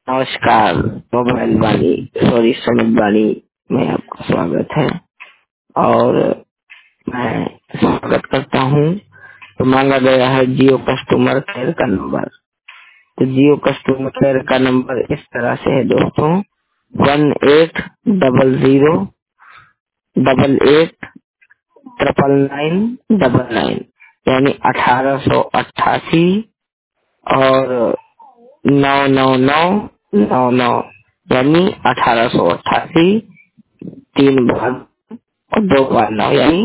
नमस्कार। मोबाइल वाणी सुमित वाणी में आपका स्वागत है और मैं स्वागत करता हूँ। तो मांगा गया है जियो कस्टमर केयर का नंबर। तो जियो कस्टमर केयर का नंबर इस तरह से है दोस्तों, 1800889999, यानी 1888 और 99999, यानी 1888 3 बार और 2 बार 9, यानी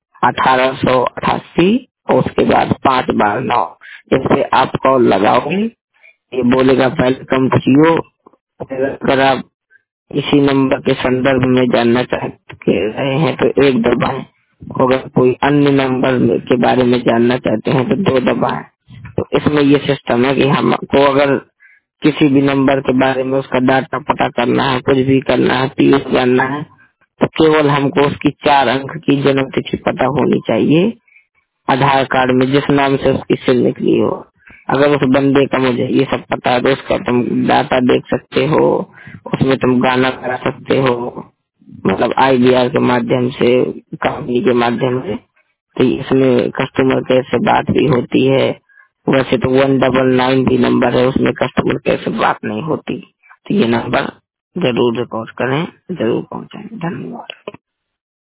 1888 और उसके बाद 5 बार 9। जैसे आप कॉल लगाओगे ये बोलेगा वेलकम टू जियो। अगर आप इसी नंबर के संदर्भ में जानना चाहते रहे हैं तो 1 दबाएं। अगर कोई अन्य नंबर के बारे में जानना चाहते हैं तो 2 दबाएं। तो इसमें ये सिस्टम है कि हमको अगर किसी भी नंबर के बारे में उसका डाटा पता करना है, कुछ भी करना है, पीएफ जानना है, तो केवल हमको उसकी 4 अंक की जन्म तिथि पता होनी चाहिए। आधार कार्ड में जिस नाम से उसकी सिल निकली हो, अगर उस बंदे का मुझे ये सब पता है तो उसका तुम डाटा देख सकते हो, उसमें तुम गाना करा सकते हो, मतलब IVR के माध्यम से, कंपनी के माध्यम से। तो इसमें कस्टमर केयर से बात भी होती है। वैसे तो 199 भी नंबर है, उसमें कस्टमर केयर से बात नहीं होती। तो ये नंबर जरूर रिकॉर्ड करें, जरूर पहुंचाएं। धन्यवाद।